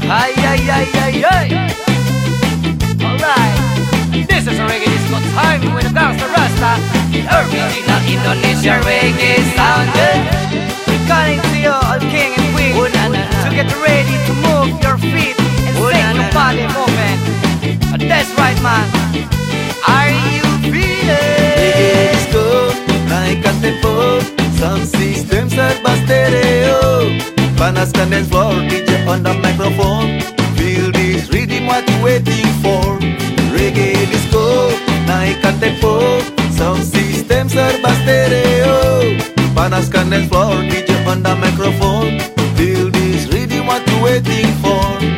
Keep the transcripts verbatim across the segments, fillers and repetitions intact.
Ay, ay, ay, ay, ay. Alright, this is a reggae disco time with a gangster rasta. Original Indonesia reggae sound. Calling to you, all king and queen, oh, na, na, na. To get ready to move your feet and oh, sing your body movement. That's right, man. Are you feeling? Reggae disco, naikkan tempo, sound system serba stereo. Panaskan dance floor, D J on the microphone. Feel this rhythm, what you waiting for? Reggae disco, naikkan tempo, sound system serba stereo. Panaskan dance floor, D J on the microphone. Feel this rhythm, what you waiting for?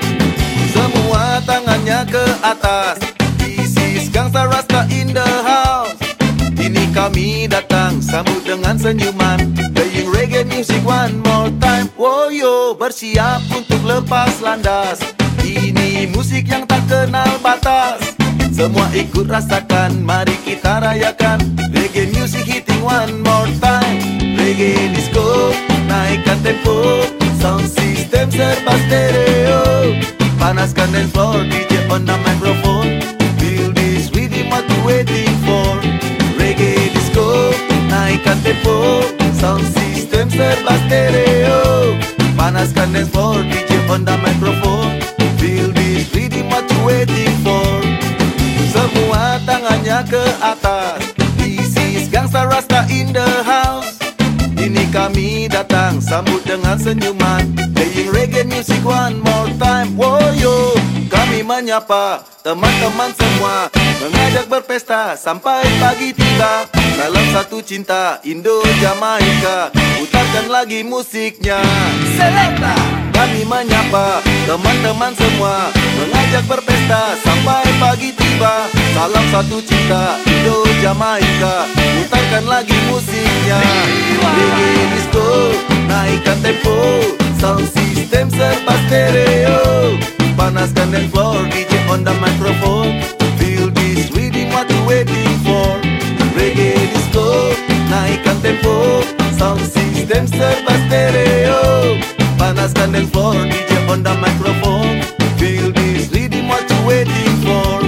Semua tangannya ke atas. This is Gangsta Rasta in the house. Ini kami datang sambut dengan senyuman, playing reggae music one more time. Woyo, bersiap untuk lepas landas. Ini musik yang tak kenal batas. Semua ikut rasakan, mari kita rayakan. Reggae music hitting one more time. Reggae disco, naikkan tempo, sound system serba stereo. Panaskan dance floor, D J on the microphone. Feel this rhythm, what you waiting for? Reggae disco, naikkan tempo, sound system serba stereo. Panaskan dance floor, D J on the microphone. Feel this rhythm, what you waiting for? Semua tangannya ke atas. This is Gangsta Rasta in the house. Ini kami datang sambut dengan senyuman, playing reggae music one more time. Woyo, kami menyapa teman-teman semua, mengajak berpesta sampai pagi tiba. Salam satu cinta Indo Jamaika, putarkan lagi musiknya. Selecta. Kami menyapa teman-teman semua, mengajak berpesta sampai pagi tiba. Salam satu cinta Indo Jamaika, putarkan lagi musiknya. Reggae disco, naikkan tempo, sound system serba stereo. Panaskan dance floor, D J on the microphone. Feel this rhythm, what you waiting for? Reggae disco, naikkan tempo, sound system serba stereo. Panaskan dance floor, D J on the microphone. Feel this rhythm, what you waiting for?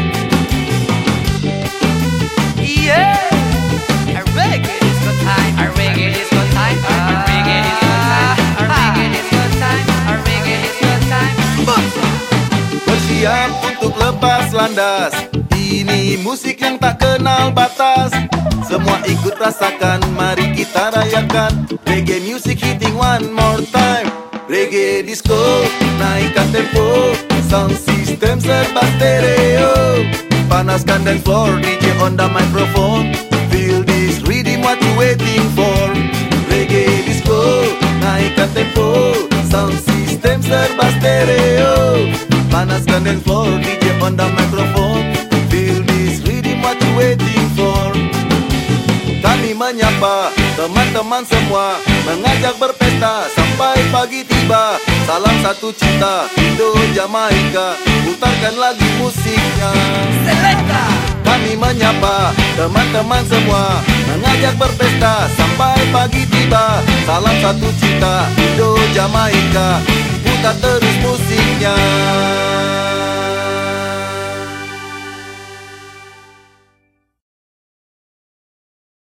Yeah, a reggae disco time, a reggae disco time, a reggae disco time, a reggae disco time, a reggae disco time. Bersiap untuk lepas landas. Ini musik yang tak kenal batas. Semua ikut rasakan, mari kita rayakan. Reggae music hitting one more time. Reggae disco, naikkan tempo, sound system serba stereo. Panaskan dance floor, D J on the microphone. Feel this rhythm, what you waiting for? Reggae disco, naikkan tempo, sound system serba stereo. Panaskan dance floor, D J on the microphone. Feel this rhythm, what you waiting for? Kami menyapa teman-teman semua, mengajak berpesta sampai pagi tiba. Salam satu cinta Indo Jamaika, putarkan lagi musiknya. Selecta. Kami menyapa teman-teman semua, mengajak berpesta sampai pagi tiba. Salam satu cinta Indo Jamaika, putar terus musiknya.